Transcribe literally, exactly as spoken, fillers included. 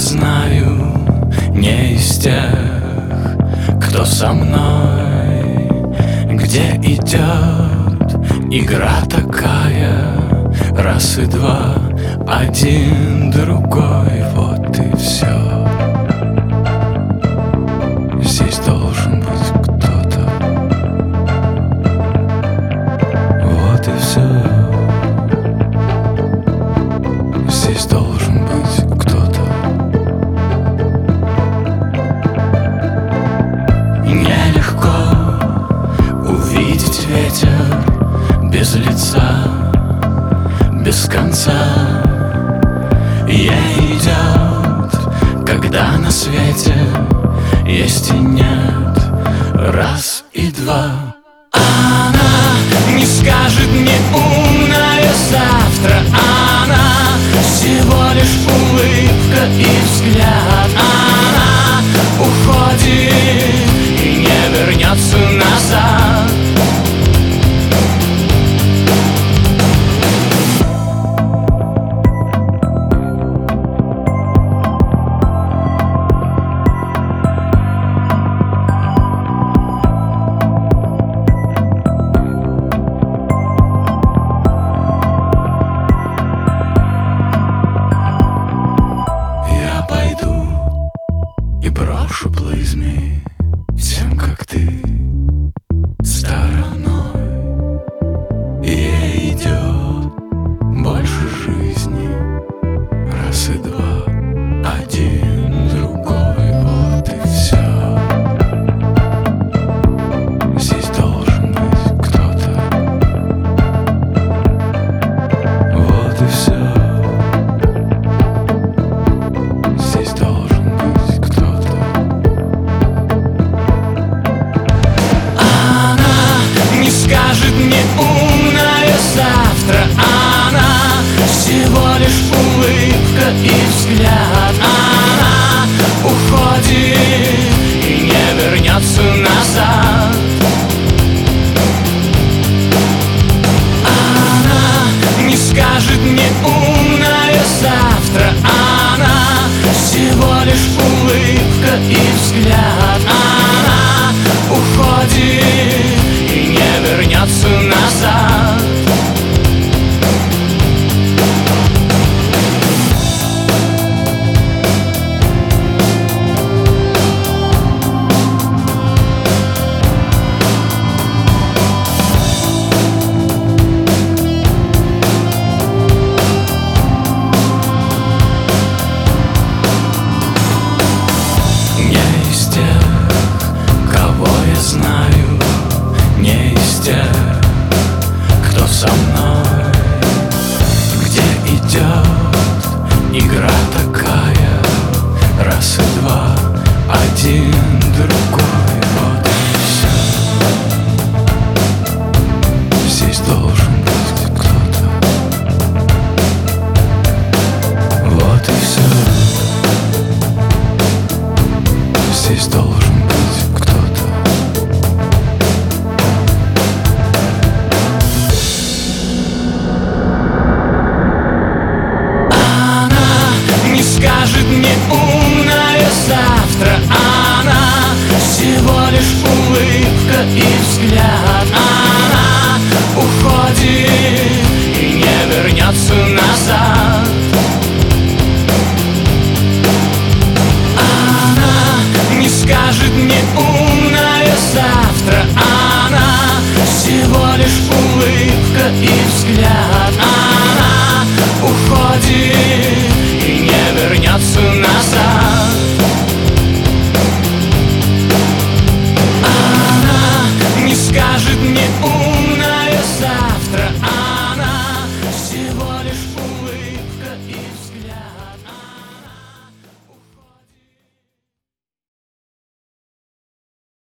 знаю, не из тех, кто со мной. Где идет игра такая, раз и два, один, другой, вот и все. Здесь должен быть кто-то, вот и все. Здесь должен быть кто-то. Нелегко увидеть ветер без лица, без конца. Ей идет, когда на свете есть и нет, раз и два. Она не скажет мне умное завтра, она всего лишь улыбка и взгляд. Она уходит и не вернется назад. И брошу плыть змей всем, как ты, стороной. Ей идет больше жизни, раз и два, один, другой, вот и все. Здесь должен быть кто-то, вот и все. Здесь должен быть кто-то. Скажет мне умное завтра, она всего лишь улыбка и взгляд. Она уходит и не вернется назад. Она не скажет мне умное завтра, она всего лишь улыбка и взгляд. Она уходит и не вернется назад. Не из тех, кого я знаю, не из тех, кто со мной. Где идет игра такая, раз и два, один, другой, вот и все. Здесь должен